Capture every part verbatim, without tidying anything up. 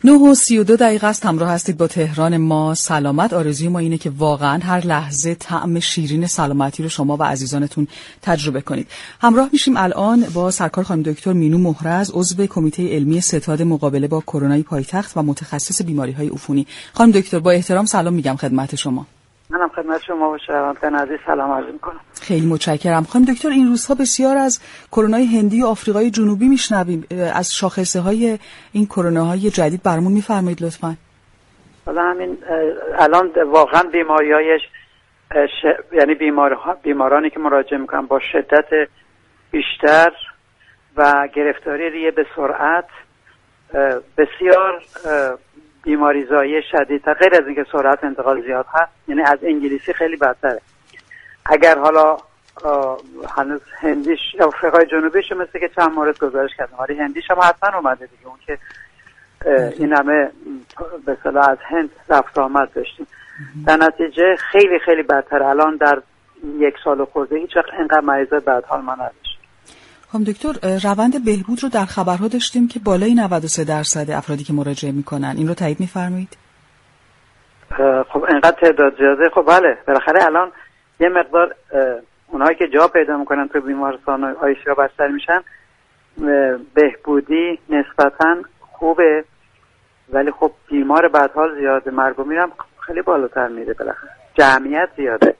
نه و سی و دو دقیقه است. همراه هستید با تهران ما سلامت. آرزوی ما اینه که واقعا هر لحظه طعم شیرین سلامتی رو شما و عزیزانتون تجربه کنید. همراه میشیم الان با سرکار خانم دکتر مینو مهرز، عضو کمیته علمی ستاد مقابله با کرونا پایتخت و متخصص بیماری‌های عفونی. خانم دکتر با احترام سلام میگم خدمت شما. منم خدمت شما و شنوندگان عزیز سلام عرض می‌کنم. خیلی متشکرم. خانم دکتر این روزها بسیار از کرونای هندی و آفریقای جنوبی میشنویم. از شاخصه‌های این کروناهای جدید برامون میفرمایید لطفاً؟ حالا همین الان واقعا بیماری‌های ش... یعنی بیمارها بیمارانی که مراجعه میکنن با شدت بیشتر و گرفتاری ریه به سرعت بسیار بیماریزایی شدید تا غیر از اینکه سرعت انتقال زیاد هست، یعنی از انگلیسی خیلی بدتره. اگر حالا هنوز هندیش آفریقای جنوبیش مثل که چند مورد گزارش کردم، ولی هندیش هم حتما اومده دیگه، اون که این همه به اصطلاح از هند رفت آمد داشتیم. در نتیجه خیلی خیلی بدتر. الان در یک سال خورده هیچ وقت اینقدر مریضا بدحال ما نداشت. خانم دکتر روند بهبود رو در خبرها داشتیم که بالای نود و سه درصد افرادی که مراجعه میکنن، این رو تایید میفرمایید؟ خب اینقدر تعداد زیاده. خب بله، بالاخره الان یه مقدار اونایی که جا پیدا میکنن تو بیمارستان آی سی یو بستر میشن بهبودی نسبتاً خوبه، ولی خب بیمار بدحال زیاده، مرگ و میرم خیلی بالاتر میره، بالاخره جمعیت زیاده.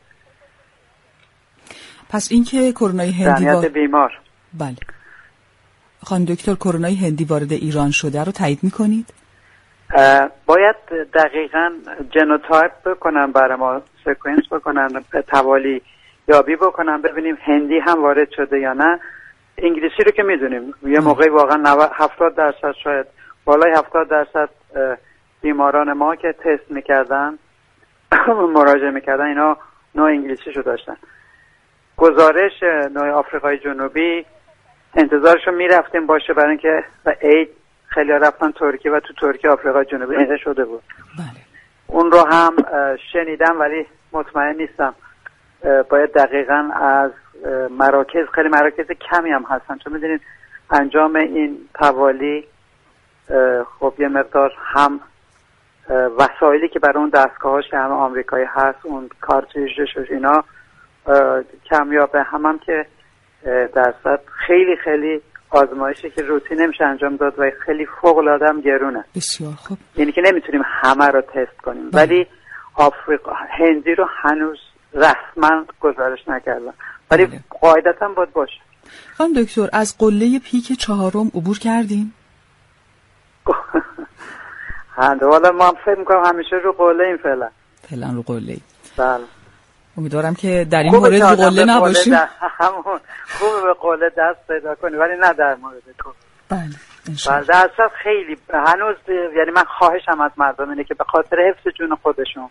پس این که کرونای هندی جمعیت بیمار، بله خانم دکتر کورونای هندی وارد ایران شده رو تایید میکنید؟ باید دقیقاً جنوتایپ بکنن، برای ما سکوئنس بکنن، توالی یابی بکنن ببینیم هندی هم وارد شده یا نه. انگلیسی رو که میدونیم یه موقعی واقعا هفتاد درصد شاید بالای هفتاد درصد بیماران ما که تست میکردن مراجعه میکردن اینا نوع انگلیسیشو داشتن. گزارش نوع آفریقای جنوبی انتظارشو میرفتیم باشه، برای اینکه اید خیلی رفتن ترکیه و تو ترکیه آفریقای جنوبی ایده شده بود. بله. اون رو هم شنیدم ولی مطمئن نیستم. باید دقیقاً از مراکز، خیلی مراکز کمی هم هستن، چون میدونید انجام این توالی خب یه مقدار هم وسایلی که برای اون دستگاهاش که همه آمریکایی هست، اون کارتریجش اینا کمیابه، هم هم که درصد خیلی خیلی آزمایشی که روتین نمیشه انجام داد و خیلی فوق العاده هم گرونه. بسیار خوب. یعنی که نمیتونیم همه رو تست کنیم. بله. ولی آفریقا هندی رو هنوز رسما گزارش نکردن، ولی بله. قاعدتا باید باشه. خانم دکتر از قله پیک چهارم عبور کردیم؟ هنده والا ما هم فکر میکنم همیشه رو قله این فعلا فعلا رو قله. بله. امیدوارم که در این مورد رو قله نباشیم. همون خوبه به قله دست پیدا کنی، ولی نه در مورد تو. بله انشاءالله. بله اصلا خیلی هنوز، یعنی من خواهشم از مردم اینه که به خاطر حفظ جون خودشون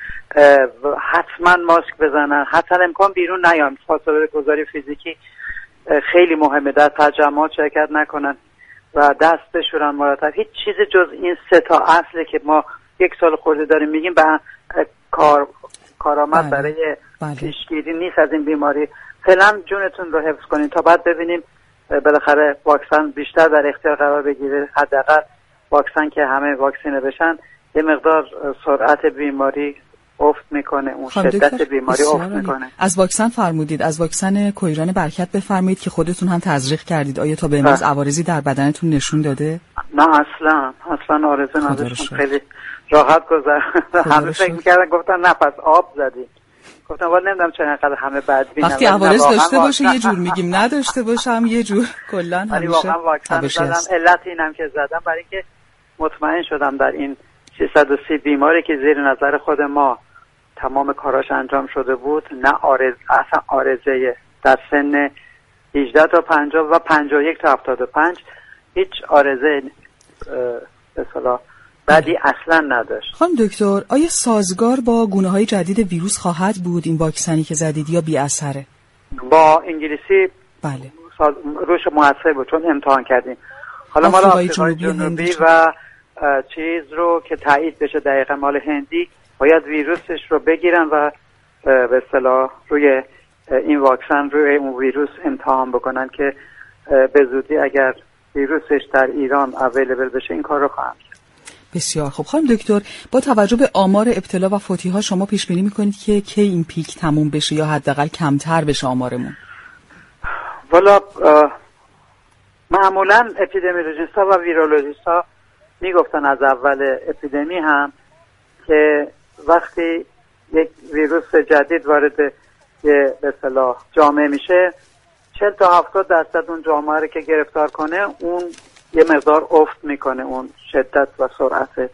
حتما ماسک بزنن، حتی امکان بیرون نیان، فاصله گذاری فیزیکی خیلی مهمه، در تجمعات شرکت نکنن و دست بشورن مرتب. هیچ چیز جز این سه تا اصله که ما یک سال خورده داریم میگیم به کار کارآمد بله. برای بله. پیشگیری نیست از این بیماری. فعلا جونتون رو حفظ کنین تا بعد ببینیم بالاخره واکسن بیشتر در اختیار قرار بگیره، حداقل واکسن که همه واکسینه بشن یه مقدار سرعت بیماری افت میکنه، اون شدت بیماری افت میکنه. از واکسن فرمودید، از واکسن کویران برکت بفرمایید که خودتون هم تزریق کردید. آیا تا به امروز عوارضی در بدنتون نشون داده؟ نه اصلا اصلا آرزو نداشتم، خیلی راحت گذشت. همه فکر میکردن گفتن نه پس آب زدی، گفتم ولی نمیدونم چرا اینقدر همه بدبینن. وقتی عوارض داشته باشه یه جور میگیم، نداشته باشه هم یه جور. کلا همیشه ولی واقعا واکسن زدم. علت اینم که زدم برای اینکه مطمئن شدم در این سیصد و سی بیماری که زیر نظر خود ما تمام کاراش انجام شده بود، نه آرز اصلا آرزه در سن هجده تا پنجاه و پنجاه و یک تا هفتاد و پنج هیچ آرزه به اصطلاح بعدی اصلا نداشت. خانم دکتر آیا سازگار با گونه‌های جدید ویروس خواهد بود این واکسنی که زدید یا بی اثره؟ با انگلیسی بله ساز... روش موثر بود چون امتحان کردیم. حالا مال آفریقای جنوبی و چیز رو که تایید بشه دقیقا مال هندی باید ویروسش رو بگیرن و به اصطلاح روی این واکسن روی اون ویروس امتحان بکنن که به زودی اگر ویروسش در ایران اویلیبل بشه این کار رو خواهند. بسیار خوب. خانم دکتر، با توجه به آمار ابتلا و فوتی ها شما پیش بینی میکنید که کی این پیک تموم بشه یا حداقل کمتر بشه آمارمون؟ والا معمولا اپیدمیولوژیست ها و ویرولوژیست ها میگفتن از اول اپیدمی هم که وقتی یک ویروس جدید وارد یه به اصطلاح جامعه میشه چهل تا هفتاد درصد اون جامعه رو که گرفتار کنه اون یه مقدار افت میکنه، اون شدت و سرعت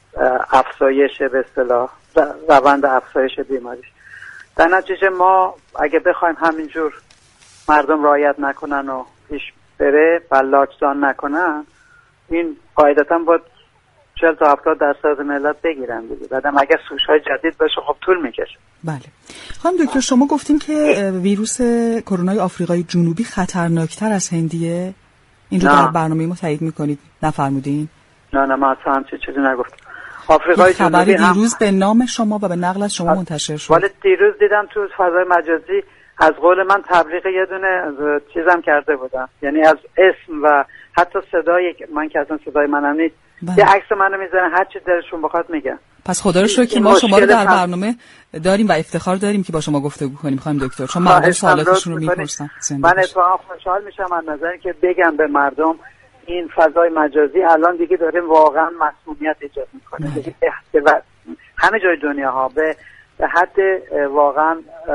افزایش به اصطلاح روند افزایش بیماریش. در نتیجه ما اگه بخوایم همینجور مردم رعایت نکنن و پیش بره و لاکداون نکنن، این قاعدتا باید چهل تا هفتاد درصد ملت بگیرن دیگه. بعدم اگه سوش‌های جدید باشه خب طول میکشه. بله. خانم دکتر شما گفتین که ویروس کرونای آفریقای جنوبی خطرناکتر از هندیه. این رو در برنامه ما تایید میکنید؟ نفرمودین؟ نه نه ما اصلا همچین چیزی نگفتم. آفریقای جنوبی خبری دیروز به نام شما و به نقل از شما منتشر شد. ولی دیروز دیدم تو فضای مجازی از قول من تبلیغ یه دونه چیزم کرده بودم، یعنی از اسم و حتی صدای من که اصلا صدای منم نیست، یه عکس منو میذارن هر چی دلشون بخواد میگن. پس خدا رو شکر که ما شما رو در برنامه داریم و افتخار داریم که با شما گفتگو کنیم خانم دکتر، چون مردم سوالاتشون رو میپرسن. من اتفاقا خوشحال میشم از نظری که بگم به مردم این فضای مجازی الان دیگه داره واقعا مسئولیت ایجاد میکنه دیگه. همه جای دنیا ها به حد واقعا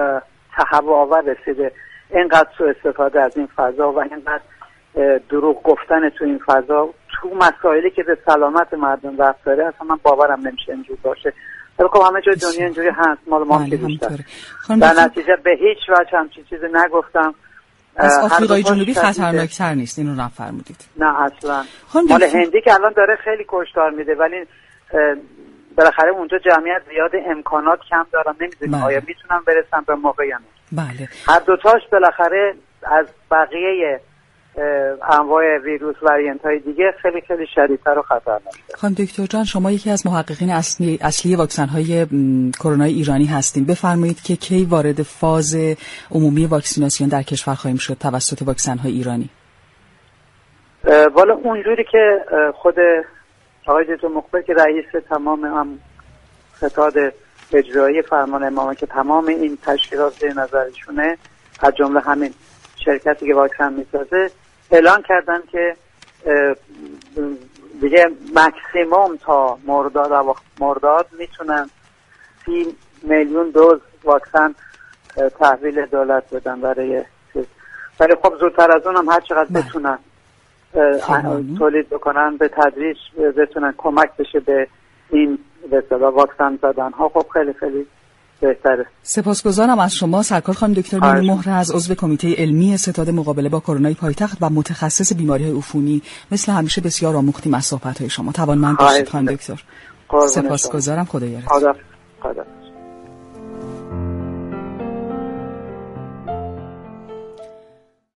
تهوع آور رسیده. اینقدر سوء استفاده از این فضا و اینقدر دروغ گفتن تو این فضا تو مسائلی که به سلامت مردم ربط داره اصلا من باورم نمیشه اینجوری باشه. ولی خب همه جای دنیا اینجوری هست، مال ما که بیشتر. در نتیجه به هیچ وجه همچین چیزی نگفتم. از آفریقای جنوبی خطرناکتر نیست، اینو نفرمودید؟ نه اصلا. مال هندی که الان داره خیلی کشتار میده، ولی بالاخره اونجا جمعیت زیاد، امکانات کم دارن، نمیدونم آیا میتونن برسن به موقع یا نه. بله. هر دوتاش بالاخره از بقیه انواع ویروس وریانت های دیگه خیلی خیلی شدیدتر و خطرناکتر. خانم دکتر جان شما یکی از محققین اصلی اصلی واکسن های کرونا ایرانی هستین، بفرمایید که کی وارد فاز عمومی واکسیناسیون در کشور خواهیم شد توسط واکسن های ایرانی؟ والا اونجوری که خود آقای دکتر مقبل که رئیس تمام هم ستاد اجرایی فرمان امامه که تمام این تشکیلات زیر نظرشونه، از جمله همین شرکتی که واکسن میسازه، اعلان کردن که دیگه مکسیموم تا مرداد مرداد میتونن سی میلیون دوز واکسن تحویل دولت بدن برای چیز. ولی خب زودتر از اون هم هر چقدر بتونن تولید بکنن به تدریج بتونن کمک بشه به این به اصطلاح واکسن زدن ها، خب خیلی خیلی بهتره. سپاسگزارم از شما سرکار خانم دکتر بینی مهرز، عضو کمیته علمی ستاد مقابله با کرونای پایتخت و متخصص بیماری‌های عفونی. مثل همیشه بسیار آموختیم از صحبت‌های شما. توانمند باشید خانم دکتر. سپاسگزارم. خدا یارت. خدا خدا